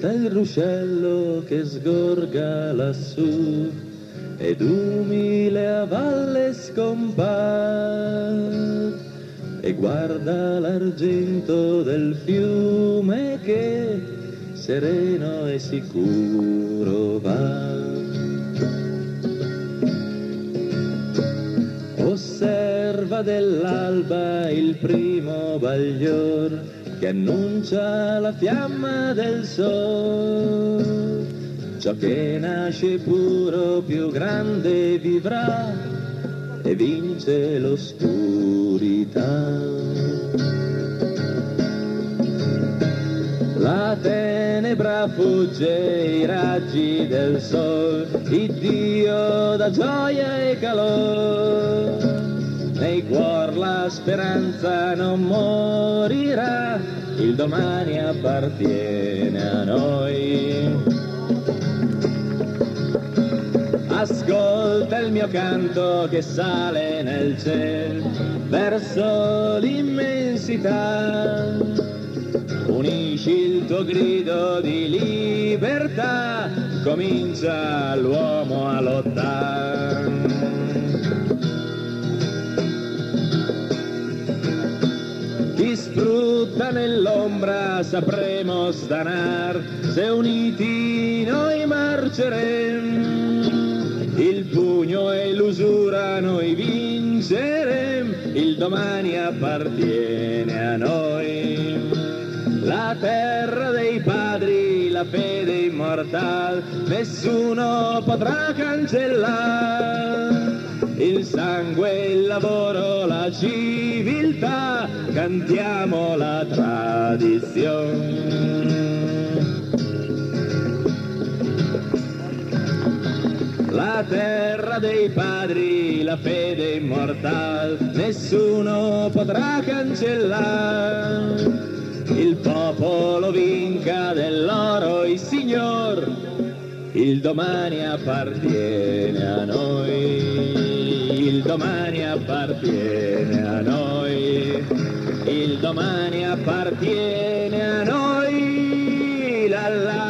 aspetta il ruscello che sgorga lassù ed umile a valle scompar e guarda l'argento del fiume che sereno e sicuro va. Osserva dell'alba il primo baglior che annuncia la fiamma del sol. Ciò che nasce puro più grande vivrà e vince l'oscurità. La tenebra fugge i raggi del sol, Iddio dà gioia e calor. Nei cuor la speranza non morirà, il domani appartiene a noi. Ascolta il mio canto che sale nel cielo verso l'immensità. Unisci il tuo grido di libertà, comincia l'uomo a lottare. Chi sfrutta nell'ombra sapremo stanar, se uniti noi marceremo. Il pugno e l'usura noi vinceremo, il domani appartiene a noi. La terra dei padri, la fede immortale, nessuno potrà cancellare. Il sangue, il lavoro, la civiltà, cantiamo la tradizione. La terra dei padri, la fede immortale, nessuno potrà cancellare. Il popolo vinca dell'oro il Signor, il domani appartiene a noi. Il domani appartiene a noi. Il domani appartiene a noi. La la.